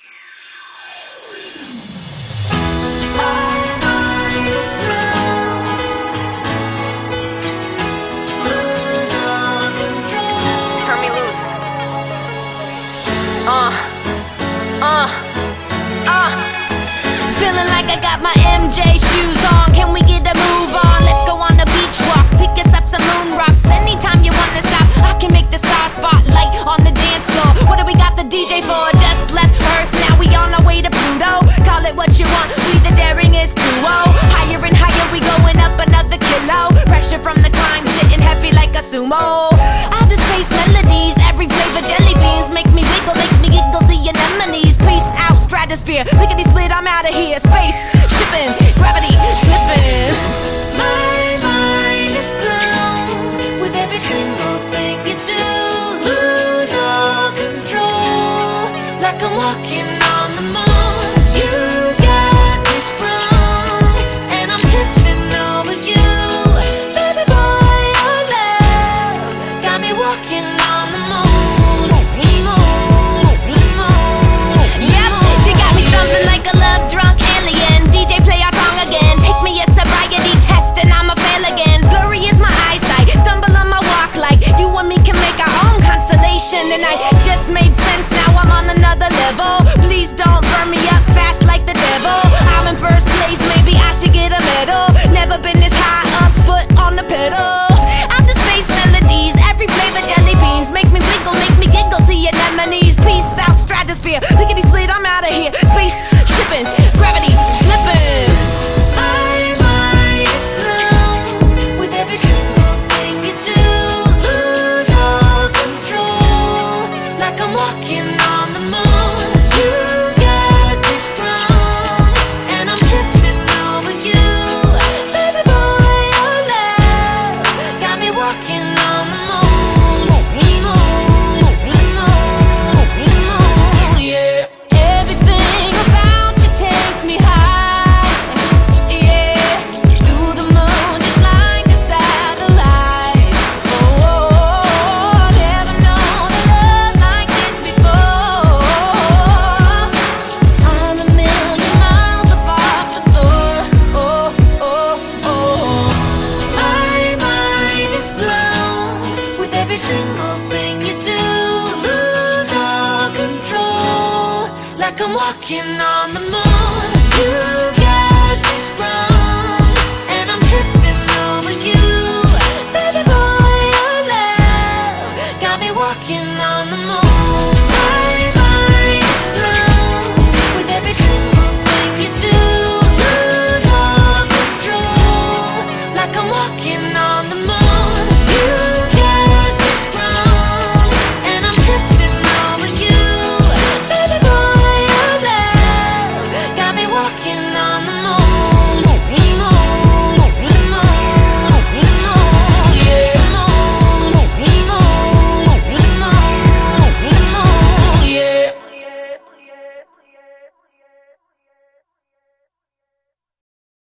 Feeling like I got my MJ shoes on. Can we get a move on? Let's go on the beach walk. Pick us up some moon rocks. Anytime you wanna stop, I can make the star spotlight on the dance floor. What do we got the DJ for? Just left Earth, now we on our way to Pluto. Call it what you want, we the daringest duo. Higher and higher, we going up another kilo. Pressure from the climb, sitting heavy like a sumo. Outer space melodies, every flavor jelly beans. Make me wiggle, make me giggle, see anemones. Peace out, stratosphere, lickety split, I'm out of here. Space, shipping, gravity, slipping. My mind is blown with every single thing you do. Lose all control, like I'm walking on the moon. You got me sprung, and I'm tripping over you. Baby boy, your love got me walking on the moon. Yep, you got me stumbling like a love drunk alien. DJ, play our song again. Take me a sobriety test and I'ma fail again. Blurry is my eyesight, stumble on my walk like you and me can make our own constellation. And I just made sense, now I'm on another level. Please don't burn me up fast like the devil. I'm in first place, maybe I should get a medal. Never been this high up, foot on the pedal. Outer space melodies, every flavor jelly beans. Make me wiggle, make me giggle, see anemones. Peace out, stratosphere, lickety split, I'm out of here. Space, shipping, gravity, slipping. My mind is blown with every single thing you do. Lose all control, like I'm walking on the moon. You got me sprung, and I'm tripping over you. Baby boy, your love got me walking on the moon. Yeah. Everything about you takes me high, yeah. Through the moon just like a satellite. Oh, never known a love like this before. I'm a million miles above the floor. My mind is blown with every single thing you do. Lose all control, like I'm walking on the moon. You got me sprung, and I'm tripping